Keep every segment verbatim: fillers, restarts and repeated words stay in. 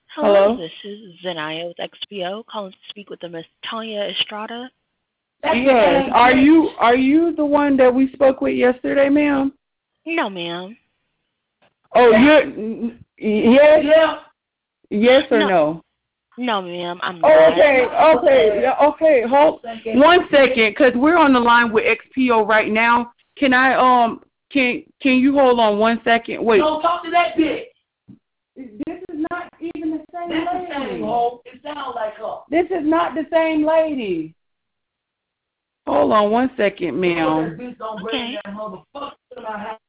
Hello, Hello? this is Zenaya with X P O calling to speak with the Miss Tanya Estrada. Yes. Are you are you the one that we spoke with yesterday, ma'am? No, ma'am. Oh, you're yes, Yeah. yes or No, no? no, ma'am. I'm Oh, not. okay, okay, yeah, okay. Hold one second, cause we're on the line with X P O right now. Can I um can can you hold on one second? Wait. Don't talk to that bitch. This is not even the same This lady. is the same hoe. It sounds like her. This is not the same lady. Hold on one second, That ma'am. bitch don't bring that motherfucker to my house.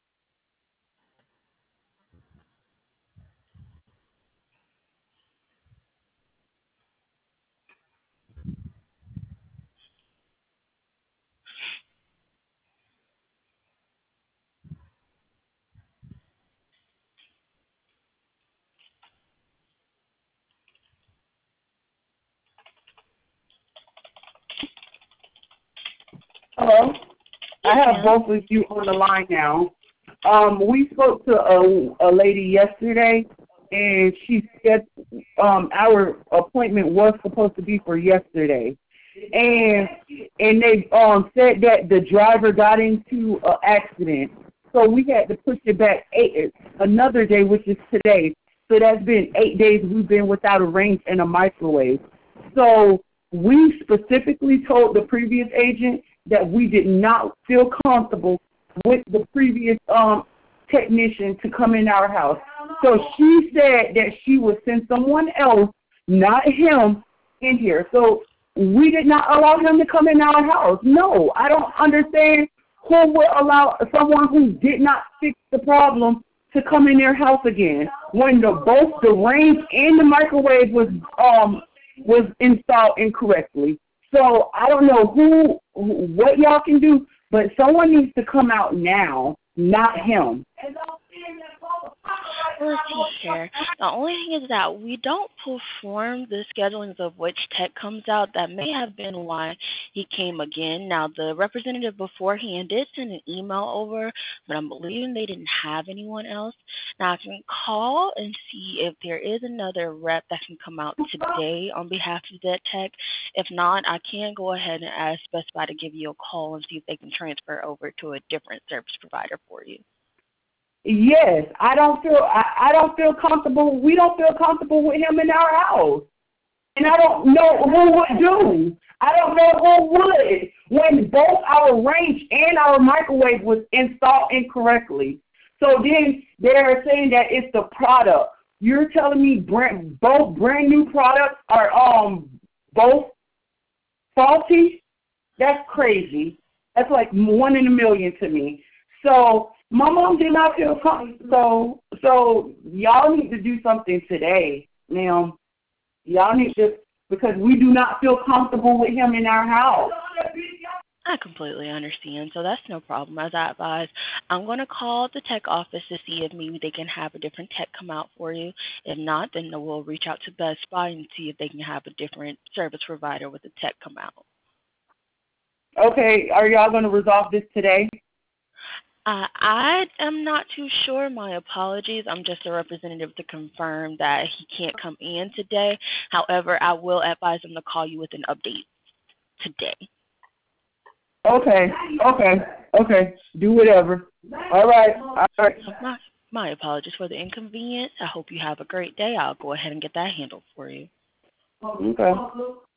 Hello? I Yes, have ma'am. both of you on the line now. Um, we spoke to a, a lady yesterday, and she said um, our appointment was supposed to be for yesterday, and and they um said that the driver got into an accident, so we had to push it back eight another day, which is today. So that's been eight days we've been without a range and a microwave. So we specifically told the previous agent that we did not feel comfortable with the previous um technician to come in our house. So she said that she would send someone else, not him, in here. So we did not allow him to come in our house. No, I don't understand who would allow someone who did not fix the problem to come in their house again when the both the range and the microwave was um was installed incorrectly. So I don't know who, who what y'all can do, but someone needs to come out now, not him. Let's see here. The only thing is that we don't perform the schedulings of which tech comes out. That may have been why he came again. Now, the representative beforehand did send an email over, but I'm believing they didn't have anyone else. Now, I can call and see if there is another rep that can come out today on behalf of that tech. If not, I can go ahead and ask Best Buy to give you a call and see if they can transfer over to a different service provider for you. Yes, I don't feel I, I don't feel comfortable. We don't feel comfortable with him in our house. And I don't know who would do. I don't know who would when both our range and our microwave was installed incorrectly. So then they're saying that it's the product. You're telling me brand, both brand new products are um both faulty? That's crazy. That's like one in a million to me. So my mom did not feel comfortable. So so y'all need to do something today, ma'am. Y'all need to, because we do not feel comfortable with him in our house. I completely understand, so that's no problem. As I advise, I'm going to call the tech office to see if maybe they can have a different tech come out for you. If not, then we'll reach out to Best Buy and see if they can have a different service provider with a tech come out. Okay, are y'all going to resolve this today? Uh, I am not too sure. My apologies. I'm just a representative to confirm that he can't come in today. However, I will advise him to call you with an update today. Okay, okay, okay. Do whatever. All right, all right. My, my apologies for the inconvenience. I hope you have a great day. I'll go ahead and get that handled for you. Okay.